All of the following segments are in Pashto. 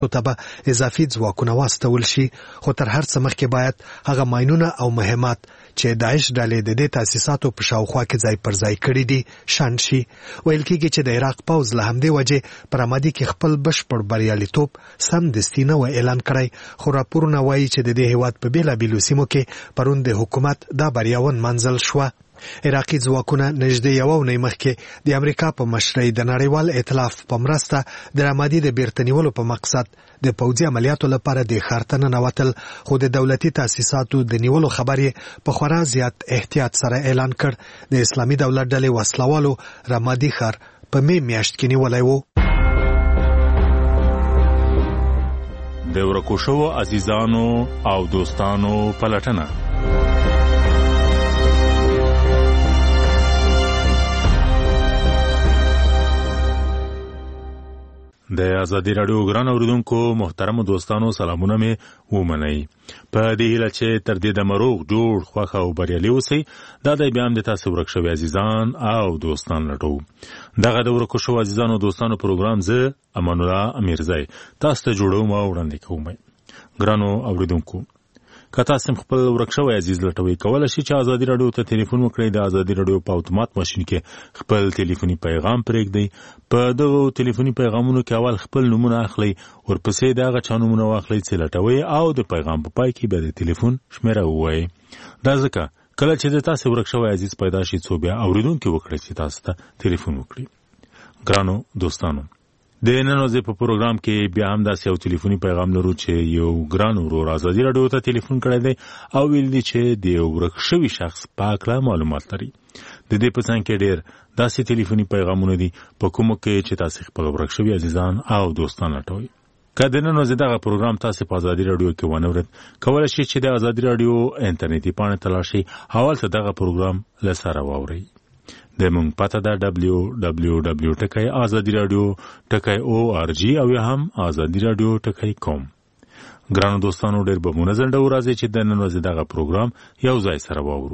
ته به اضافي ځواکونه واستول شي، خو تر هر څه مخکې باید هغه ماینونه او مهمات چې داعش ډلې د دې تاسیساتو په شاوخوا کې ځای پر ځای کړي دي شنډ شي. ویل کېږي چې د عراق پوځ له همدې وجې په رمادي کې خپل بشپړ بریالیتوب سمدستي نه و اعلان کړی، خو راپورونه وایي چې د دې هیواد په بېلابېلو سیمو کې پرون د حکومت دا بریا ونمنځل شوه. عراقي ځواکونه نږدې یوه اونۍ مخکې د امریکا په مشرۍ د نړیوال ائتلاف په مرسته د رمادي د بیرته نیولو په مقصد د پوځي عملیاتو لپاره د ښار ته ننوتل، خو د دولتي تاسیساتو د نیولو خبر یې په خورا زیات احتیاط سره اعلان کړ. د اسلامي دولت ډلې وسلوالو رمادي ښار په می میاشت کې نیولی و. د ورکو شوو عزیزانو او دوستانو پلټنه. د ازادي راډیو ګران اوریدونکو محترم دوستانو سلامونه مې ومنئ. په دې هیله چې تر دې دمه روغ جوړ خوښ او بریالي اوسئ. دا دی بیا هم د تاسو ورک شوي عزیزان او دوستان لټو. دغه د ورکو شوو عزیزانو او دوستانو پروګرام زه امان الله امیرزی تاسو ته جوړوم او وړاندې کوم. ګرانو اوریدونکو، که تاسو خپل ورک شوی عزیز لټوي، کولی شئ چې ازادي راډیو ته ټلیفون وکړئ. د ازادي راډیو په اتومات ماشین کې خپل ټلیفوني پیغام پرېږدئ. په دغو ټلیفوني پیغامونو کې اول خپل نومونه اخلئ، ورپسې د هغه چا نومونه واخلئ چې لټوئ، او د پیغام په پای کې بیا د ټلیفون شمیره ووایئ. دا ځکه کله چې د تاسو ورک شوی عزیز پیدا شي، څو بیا اورېدونکي وکړئ چې تاسو ته ټلیفون وکړي. ګرانو دوستانو، د نن ورځې په پروګرام کې بیا هم داسې یو ټلیفوني پیغام لرو چې یو ګران ورور ازادي راډیو ته ټلیفون کړی دی او ویل دي چې د یو ورک شوي شخص په هکله معلومات لري. د دې په څنګ کې ډېر داسې ټلیفوني پیغامونه دي په کومو کې چې تاسو خپل ورک شوي عزیزان او دوستان لټوئ. که د نن ورځې دغه پروګرام تاسو په ازادي راډیو کې ونه اورئ، کولی شئ چې د ازادي راډیو انټرنیټي پاڼې ته لاړ شئ، هلته دغه پروګرام له سره واورئ. د مونږ پته ده www.azadiradio.org او یا هم azadiradio.com. ګرانو دوستانو، ډېر به مو نظر ډو راځي چې د نن ورځې دغه پروګرام یو ځای سره واورو.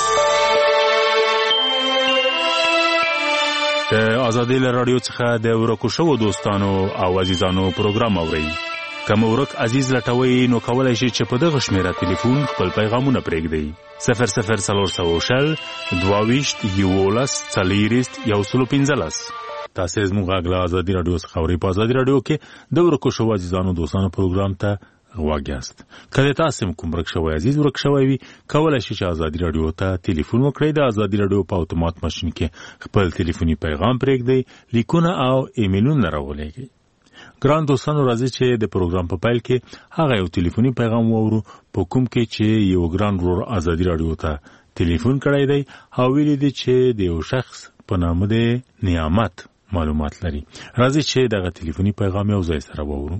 د ازادي راډیو څخه د ورکو شوو دوستانو او عزیزانو پروګرام اورئ. که مو ورک عزیز لټوئ، نو کولی شئ چې په دغه شمیره ټلیفون خپل پیغامونه پرېږدئ. 0040 22 11 115. تاسو زموږ غږ له ازادي راډیو څخه اورئ. په ازادي راډیو کې د ورکو شوو عزیزانو دوستانو پروګرام ته غوږ یاست. که تاسو کوم ورک شوی عزیز ورک شوی وي، کولی شئ چې ازادي راډیو ته ټلیفون وکړئ. د ازادي راډیو په اتومات ماشین کې خپل ټلیفوني پیغام پرېږدئ، لیکونه او ایمیلونه راولېږئ. ګران دوستانو، راځي چې د پروګرام په پیل کې هغه یو ټلیفوني پیغام واورو په کوم کې چې یو ګران ورور ازادي راډیو ته ټلیفون کړی دی او ویلي دی چې د یو شخص په نامه د نعمت معلومات لري. راځي چې دغه ټلیفوني پیغام یو ځای سره واورو.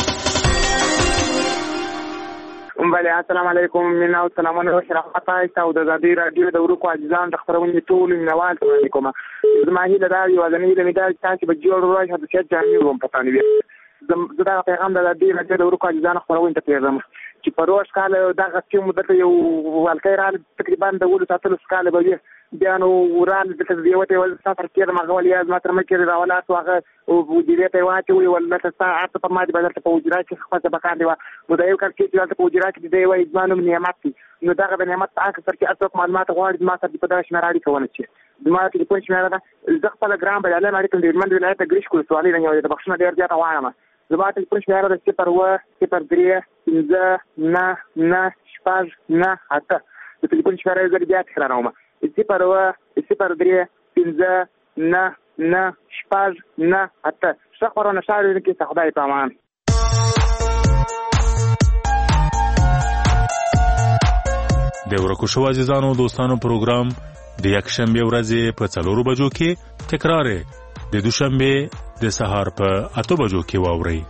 بله، السلام علیکم. مینا او سلامونه او شرافت تاسو د ازادي راډیو د ورکو عزیزان د خبرونې ټول مینوال ته ولیکم. زما هیله دا یو ځنې د میدان چې په جوړ راځي د شت جامې وم پتا نه وي. زه دا پیغام د ازادي راډیو د ورکو عزیزان خبرونې ته پیغام چې په روز کال دغه چې مدته یو والکای را تقریبا د ولې ساتلو سکاله به بیا نو وران د تدویوته ول سفر کې مغول یا ماتر مکه راولات واغه او وجیره ته واچي ولا تاسو په ماده بدل ته وجرا چې خپل بکان دی نو دا یو کار چې د وجرا کې دی وای ځانو نعمت دي. نو دا د نعمت تاسو سره کې اته معلومات غواړي ما سره په داش مراړي کوونه چې ما ته په شمېره ده زه خپل ګرام به لاله ماري کوم د من ولایت ګریش کول سوالي نه یو د بخښنه ډیر زیاته وایم. زما ته په شمېره ده 0-3-9-9-8 د ټلیفون شمېره زه بیا تکراروم 0-3-9-9-8 شخبرونه شاعر کې خدای په امان. د ورکو شوو عزیزانو دوستانو پروګرام د یکشنبه ورځې په 4 بجو کې تکرار د دوشنبه د سهار په 8 بجو کې واورئ.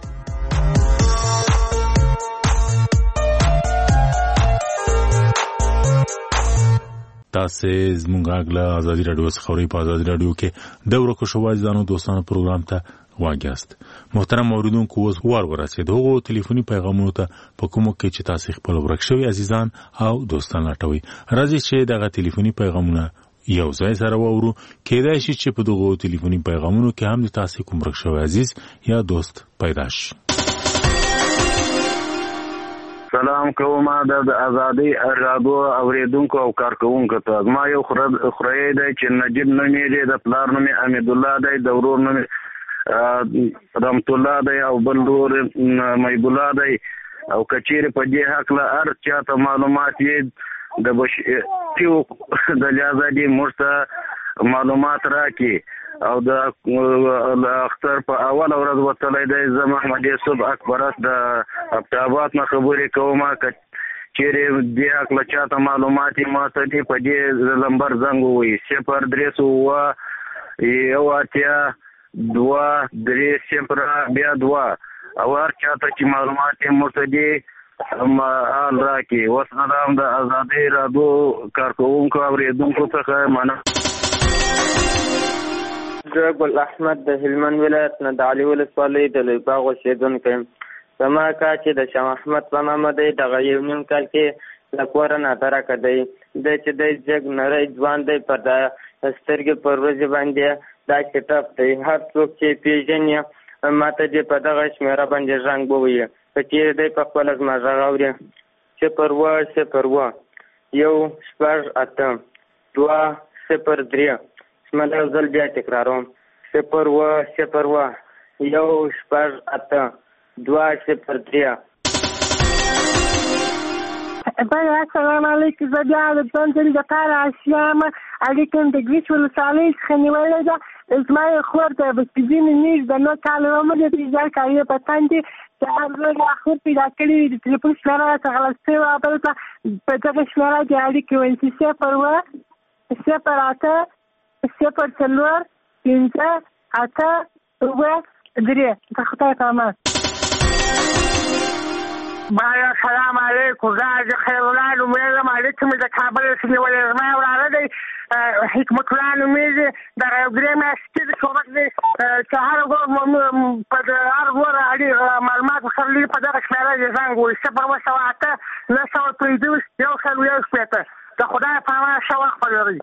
تاسو زموږ غږ له ازادي راډیو څخه اورئ. په ازادي راډیو کې د ورکو شوو عزیزانو دوستانو پروګرام ته واګیاست. محترم اوریدونکو، اوس وار ورسېد هغو ټلیفوني پیغامونو ته په کومو کې چې تاسو خپل ورک شوي عزیزان او دوستان لټوئ. راځي چې دغه ټلیفوني پیغامونه یو ځای سره واورو. کېدای شي چې په دغو ټلیفوني پیغامونو کې هم د تاسو کوم ورک شوی عزیز یا دوست پیدا شي. سلام کوم د ازادي رادیو اوریدونکو او کارکونکو ته. ما یو خوري دی چې نجیب نومې دی، د پلار نومې حمید الله دی، د ورور نومې رحمت الله دی او بل ورور محب الله دی. او کچېرې په دې حق له هر چاته معلومات یې د ازادي موږ ته معلومات راکړي. او د اختر په اول ورځ وتلی دی. زه محمد یوسف اکبرات د ابتابات نه خبرې کوم. چیرې دې حق له چاته معلومات یې ما ته دې په دې نمبر زنګ ووایي 0382 او هر چاته چې معلومات یې موږ ته دې حال راکړي. وسلام. د ازادي رادیو کارکوونکو اورېدونکو څخه مننه. زه ګل احمد د هلمند ولایت نه د علي ولسوالۍ د لوی باغ اوسېدونکی یم. زما کار چې د شاه محمد په نامه دی. دغه یو نیم کال کې له کوره نادرکه دی. دی چې دی جګ نری ځوان دی. پر د سترګې پر ورځې باندې دا کتاب دی. هر څوک چې پېژني ما ته دې په دغه شمېره باندې زنګ ووایي. که چېرې دی په خپله زما غږ اوري 01018 اسمه یو ځل بیا تکراروم 01018 السلام علیکم. زه بیا د ځان د کار اشیام اړیکم د ګریچ ولسوالۍ څخه نیولې ده. زما یې خور د بسپیزینې نیز د 9 کال عمر د تجار کاري په تاندې چې هر ورځ خور پیدا کړي د ټلیفون شمېره راته غلط شوې وه. بل په دغه شمېره کې اړیکې ونیسي 0104583 د خدای په امان. باید سلام علیکم. زه د خیر الله نومېږم. اړیکې مې د کابل څخه نیولې. زما یو وراره دی حکمت الله نومېږي. دغه یو 3 میاشتې د شورک دی چې هر ورځ معلومات ورسره په دغه شمېره یې زنګ ووایي 0108915 د خدای په امان. ښه وخت ولرئ.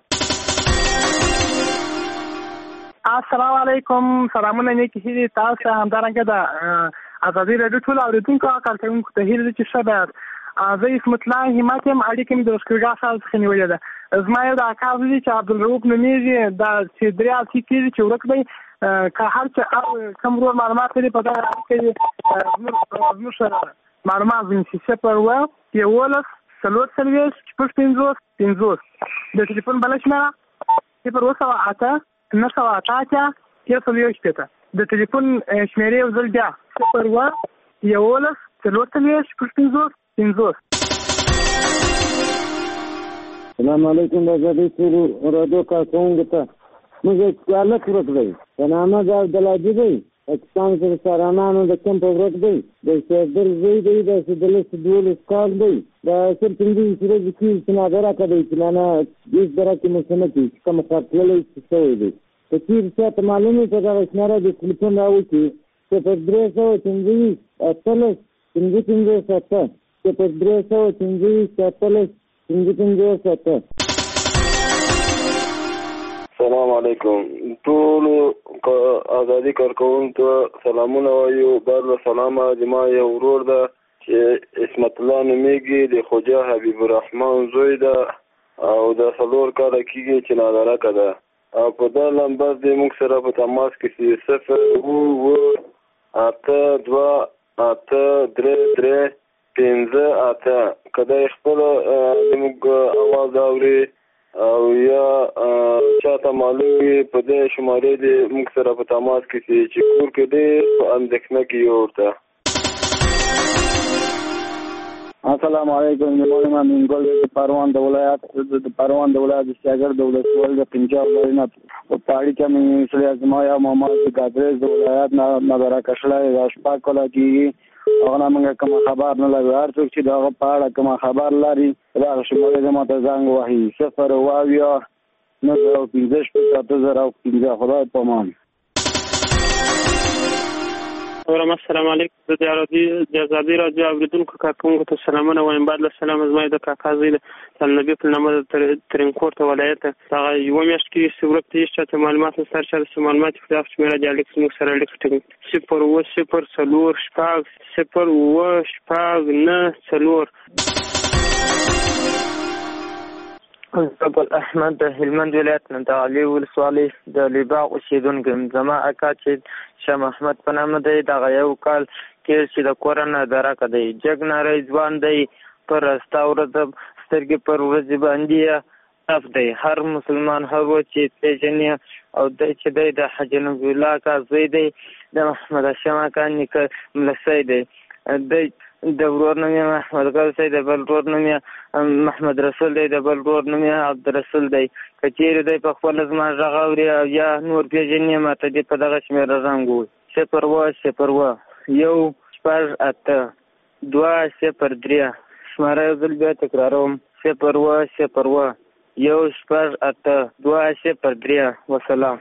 السلام علیکم. سلامونه نیکې هیلې تاسو همدارنګه د ازادي راډیو ټول اورېدونکو او کارکوونکو ته هیله ده چې ښه بیاست. زه اسمت الله همت یم. اړیکې مې د لښکرګاه ښار څخه نیولې ده. زما یو د اکا زوی دی چې عبدالرؤف نومېږي. دا چې 3 هفتې کېږي چې ورک دی. که هر څه کوم ورور معلومات لري په دغه اړیکه یې زموږ سره معلومات ونیسي 0104450 د ټلیفون بله شمېره 0108988 د ټلیفون شمېرې یو ځل بیا 0104450. السلام علیکم. د ازادي رادیو کارکوونکو ته موږ هلک ورک دی په نامه د عبدالعزي دی. پاکستان سره سارانانو د کمپ ورک دی. د شهردر زوی دی. د 12 کال دی. د سر 15 ورځې کېږي چې نادرکه دی چې مانه هېڅ درکې مو څه نه کوي چې کومه کار تللی شوی دی. که چېرې چاته معلوم وي په دغه شمېره د ټلیفون راوکړي 03015 سلام علیکم. ټول ازادي کارکوونکو سلامونه وایو. بل سلام. زما یو ورور ده چې اسمت الله نومېږي. د خوجا حبیب الرحمن زوی ده او د 4 کاله کېږي چې نادرکه ده. او په دا نمبر دی موږ سره په تماس کې 0828335 کله خپل موږ اواز اوري او یا چاته معلوم وي په دې شمارې دی موږ سره په تماس کې چې کور کې دی په اندېښنه کې ورته. السلام علیکم. زما نوم ګل د پروان د ولایت د شاګرد د ولسوالۍ د پنجاب ولایت په پاړی کې مې سړی زما یا محمد قادر د ولایت نه راکښلای د شپه کله کېږي. هغه موږ کوم خبر نه لرو. هر څوک چې دا په اړه کوم خبر لري راغ شموله زما ته زنګ وهي 01015 خدای په امان. السلام علیکم. د ازادي راډیو اوریدونکو کارکوونکو ته سلامونه وایم. بعد له سلام زما د کاکا زوی د نبی په نامه د ترینکورټ ولایت هغه یوه میاشت کې سورک ته هیڅ چاته معلومات نشته. هر چا د معلومات په دغه شمېره د الیکس موږ سره الیکس ټینګ 0 ابل احمد د هلمند ولایت نه د علي ولسوالۍ د لیباغ اوسېدونکی یم. زما اکا چې شاه محمد په نامه دی دغه یو کال کې چې د کور نه درکه دی. جګ نری ځوان دی، پر راسته ورځ سترګې پر ورځې باندې اف دی. هر مسلمان هر و چې پیژني او دی چې دی د حاجي نبي الله اکا زوی دی، د محمد هاشم اکا نیکه ملسی دی. دی د ورور نوم یې محمد ګل دی، د بل ورور نوم یې محمد رسول دی، د بل ورور نوم یې عبدالرسول دی. که چېرې دی په خپله زما غږ اوري او یا نور پیژني ماته دې په دغه شمېره زنګ ووایي 0 0 8 2 0 3. شماره یو ځل بیا تکراروم 0 0 1 8 2 0 3. وسلام.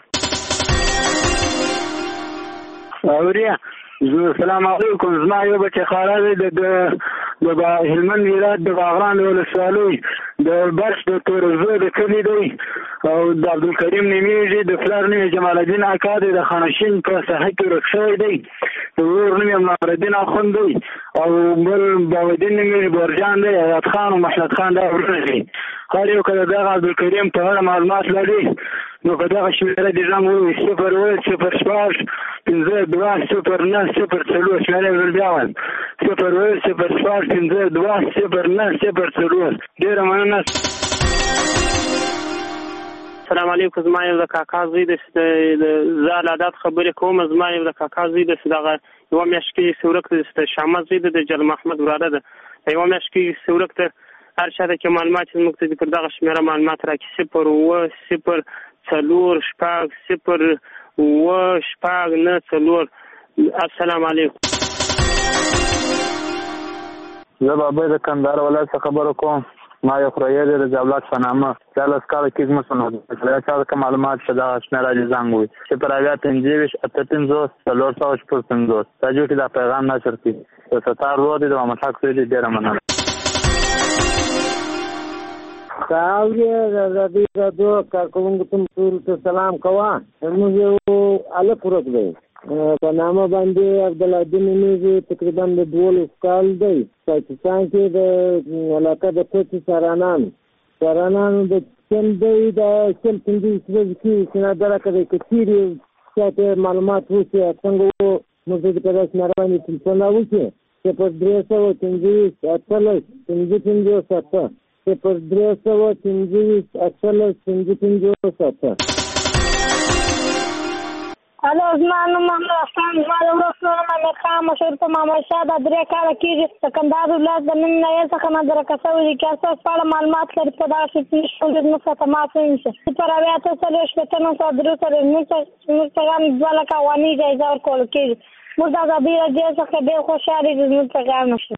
السلام علیکم. زما یو بچی خاله دی د هلمند ولایت د باغران ولسوالۍ د برش د تورزو د کلي دی او د عبدالکریم نومیږي. د پلار نوم یې جمال الدین اکا دی، د خانشین په ساحه کې ورک شوی دی. د ورور نوم یې منورالدین اخوند دی او بل باودین نوم یې برجان دی. حیات خان او محمد خان دا ورور دی. هر یو که د دغه عبدالکریم په اړه معلومات لري نو په دغه شمېره دې زنګ ووایي 0 0 6 5 2 0 9 0 4. شمېره یې ځل بیا وایم 0 0 6 5 2 0 9 0 4. ډېره مننه. السلام علیکم. زما یو د کاکا زوی دی چې زه عادت خبرې کوم. زما یو د کاکا زوی دی چې دغه یوه میاشت کې سورک د شامت زوی دی، د جل محمد وراره ده. د یوه میاشت کې سورک ته هر چا ته چې معلومات موږ ته پر دغه شمېره معلومات راکړي 0 0 4 0 0 9 4. السلام علیکم. زه بابا د کندهار ولایت څخه خبرې کوم. ما یو خوريي دی د جبلات په نامه 40 کاله کې زما سره دا چا ته معلومات په دغه شمېره دې زنګ ووایي 0 8 5 دا جوړې دا پیغام نشر کړي. د ستار ورور دی د محمد حق زوی دی. ډېره مننه. کاوری رضی رضو کارکوونکو تم ټول ته سلام کوه. موږ یو الک ورک دی په نامه باندې عبدالعظیم نومیږي. تقریبا د 12 کال دی. پاکستان کې د علاقه د کوچ سارانانو د چم دی د چم پندي کې سنا درکه دی. که چیرې چاته معلومات وشي څنګه موږ دې په داسې مهرباني ټلیفون راوکړي 0 3 الو زما نوم محمد حسن. زما د ورور نوم محمد خان، مشهور په محمد شاه. دا 3 کاله کېږي د کندهار ولایت د نن نایل څخه ما درکه شوی دي. که اساس په اړه معلومات لري په دغه شي چې موږ څه تماس ونیسي 0 8 3 موږ څنګه 2 لکه افغانۍ جایزه ورکول کېږي. موږ د ازادي راډیو څخه ډېر خوشحاله دي. زموږ پیغام نشي.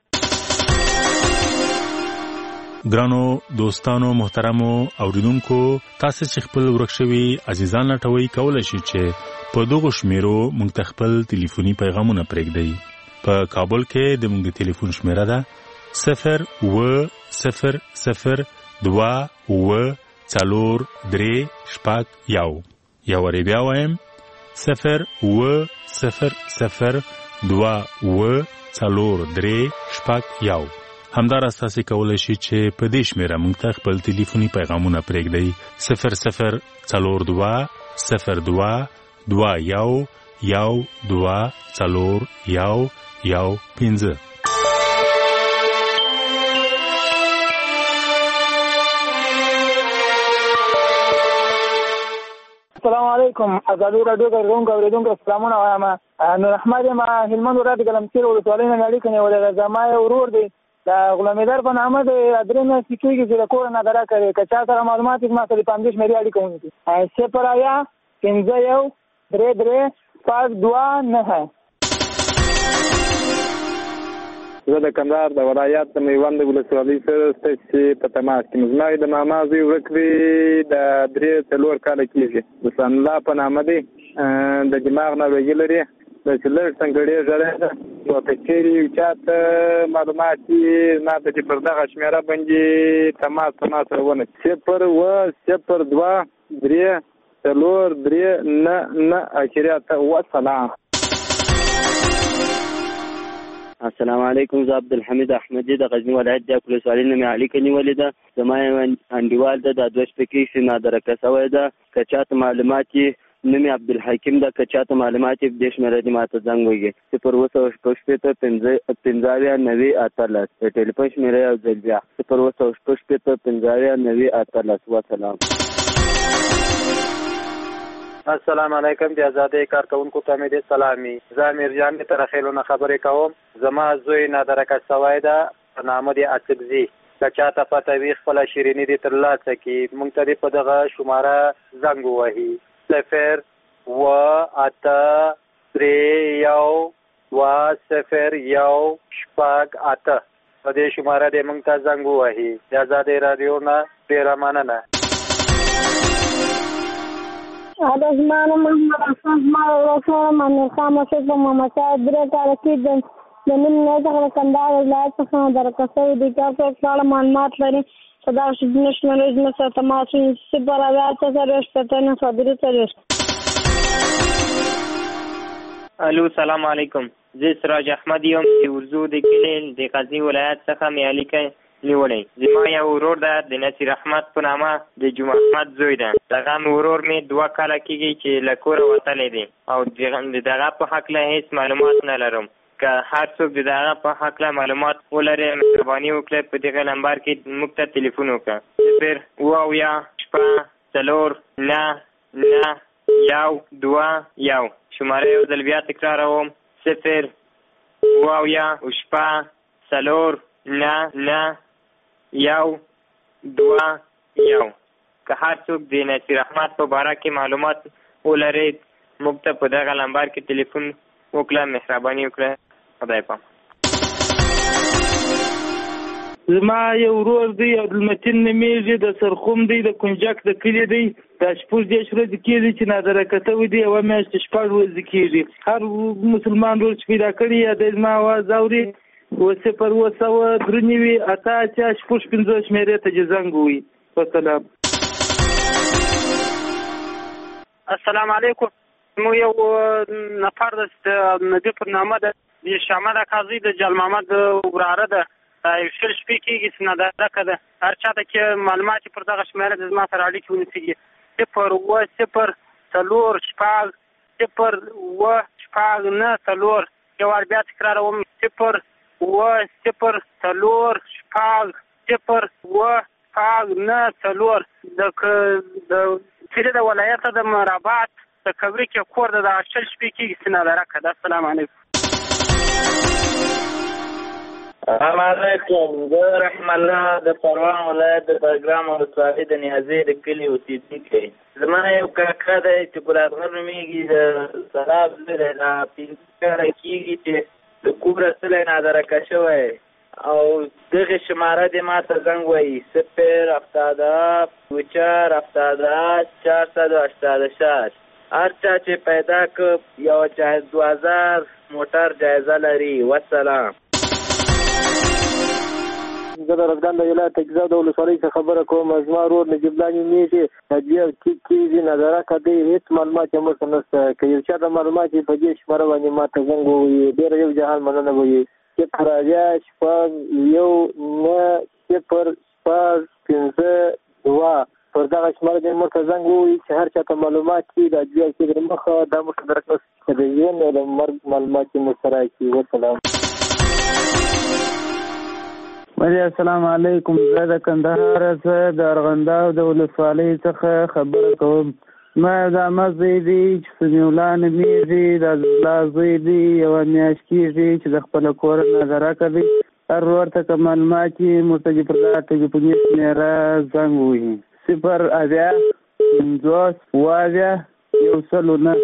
ګرانو دوستانو محترمو اوریدونکو، تاسو چې خپل ورک شوي عزیزان لټوي کولای شئ چې په دغه شمیرو موږ ته خپل ټلیفوني پیغامونه پرېږدئ. په کابل کې د موږ ټلیفون شمیره ده 0 0 0 2 4 3 1. یا وری بیا وایم 0 0 0 2 4 3 1. همدارس تاسو کولای شئ چې په دې شمیره موږ ته خپل ټلیفوني پیغامونه پرېږدئ 0 0 4 2 0 2 2 1 1 2 4 1 1 5. السلام علیکم. ازادي راډیو کارکوونکو اوریدونکو سلامونه وایم. نور احمد ما هلمند ولایت ګلمسیر ولسوالۍ نه اړیکه نیولې. زما یو ورور دی د غلامدار په نامه د ادرې نه سکیږي چې د کور نه درا کوي. که چا سره معلومات ما سره 15 مری اړیکه ونیسي 0 5 1 3 5 2 9. زه د کندهار د ولایت د میوند ولسوالۍ سره چې په تماس کې زما د ماما زوی ورکوي د 3 کاله کېږي. د الله په نامه دی د دماغ ناروغي لري. د چې لږ څنګړې ژړې ده نو که چیرې چاته معلومات دي ما ته چې پر دغه شمېره باندې تماس ما سره ونه 0 والسلام. السلام علیکم. زه عبدالحمید احمدی د غزنی ولایت د ولسوالۍ نه مې اړیکه نیولې ده. زما یو انډیوال ده د 2 شپې کې نادرکه شوی ده. که چاته معلومات یې نوم یې عبدالحکیم ده. که چاته معلومات یې دې شمېره دې ما ته زنګ وکړي 0 د ټلیفون شمېره یو ځل بیا 0 والسلام. السلام علیکم. د آزادۍ کارکونکو ته مې د سلامي. زه میرجان تر خیلونه خبرې کوم. زما زوی نادرکه شوی ده په نامه د اڅکزي. که چاته پته وي خپله شیریني دې ترلاسه کړي موږ ته دې په دغه شماره زنګ ووهي 0 8 3 1 0 8 په دې شماره دې موږ ته زنګ ووهي. د آزادۍ راډیو نه ډېره مننه. زما نوم محمد حسن. زما ورور محمد خان مسعود په محمد صاحب 3 کاله کې د نیم نه څخه د کندهار ولایت څخه نادرکه شوی دي. که څوک په اړه معلومات لري په دغه شمېرې زموږ سره تماس وکړي 0 الو سلام علیکم. زه سراج احمد یم چې ورزو د کلي د غزنی ولایت څخه مې اړیکه نیولې. زما یو ورور ده د نصیر احمد په نامه د جمعه احمد زوی ده. دغه ورور مې 2 کاله کېږي چې له کوره وتلی دی او د دغه په هکله هېڅ معلومات نه لرم. که هر څوک د دغه په هکله معلومات ولري مهرباني وکړئ په دغه نمبر کې موږ ته تلیفون وکړه 0 7 4 9 1 2 1. شماره یو ځل بیا تکراروم 0 7 4 9 1 2 1. که هر څوک د نصیر احمد په باره کې معلومات ولري موږ ته په دغه نمبر کې تلیفون وکړه. مهرباني وکړه. خدای پام. زما یو ورور دی عبدالمتین نومیږي د سرخوم دی د کنجک د کلي دی. دا 14 ورځې کېږي چې نادرکه شوی دی. یوه میاشت 6 ورځې کېږي. هر مسلمان ورور چې پیدا کړي یا دی زما اواز اوري 0 3 8 5 شمېرې ته چې زنګ ووهي. والسلام. السلام علیکم. مو یو نفر د نبی پر نامه د شامل قاضي د جل محمد وراره ده. یو 2 شپې کېږي چې نادرکه ده. هر چاته چې معلومات پر دغه شمېره د زما سره اړیکې ونیسي 0 4 6 0 6 9 4. یو وار بیا تکراروم 0 0 4 6 0 9 4. د کلي د ولایت د مرابات د کبري کې کور د 2 شپې کېږي چې نادرکه ده. السلام علیکم. السلام علیکم. زه رحم الله د پروان ولایت د بګرام ولسوالۍ د نیازۍ د کلي اوسېدونکی. زما یو کاکا دی چې ګلادغر نومېږي د سلاب زوی دی. دا 15 کاله کېږي چې د کوره سلی نادرکه شوی او دغې شماره دې ما ته زنګ وایي 0 7 4 486. هر چا چې پیدا که یو جایز 2000 موټر جایزه لري. والسلام. زه د رزګان د ولایت تګزا د ولسوالۍ څخه خبره کوم. زما ورور نجیب الله نومېږي. د کېږي نادرکه دی. هېڅ معلومات یې موږ ته نشته. که یو چا ته معلومات یې په دې شماره باندې ما ته زنګ ووهي. ډېره یو جهان مننه وایي 0 6 1 0 5 2. پر دغه شماره دې موږ ته زنګ ووهي چې هر چا ته معلومات کړي د اجبیا کې در مخه دا موږ ته درکړه د ژوند او د مرګ معلومات یې موږ سره کړي. والسلام. السلام علیکم. زه د کندهار څخه د ارغنداو د ولسوالۍ څخه خبره کوم. ما د عمه زوی دی چې سمیع الله نومېږي. د عبدالله زوی دی. یوه میاشت کېږي چې د خپله کوره نادرکه دی. هر ورور ته که معلومات یې موږ ته دې پر دغه ټلیفوني شمېره زنګ ووهي 0 8 5 1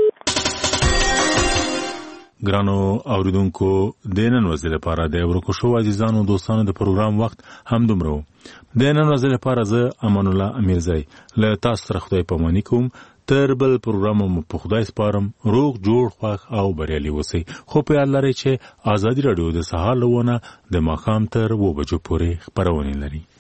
ګرانو اوریدونکو د نن ورځې لپاره د ورکو شو عزیزانو دوستانو د پروګرام وخت هم دومره. د نن ورځې لپاره زه امان الله امیرزی له تاسو سره خدای پاماني کوم. تر بل پروګرام مو په خدای سپارم. روغ جوړ خوښ او بریالي اوسئ. خو په یاد لرئ چې ازادي راډیو د سهار له 9 د ماښام تر 2 بجو پورې خپرونې لري.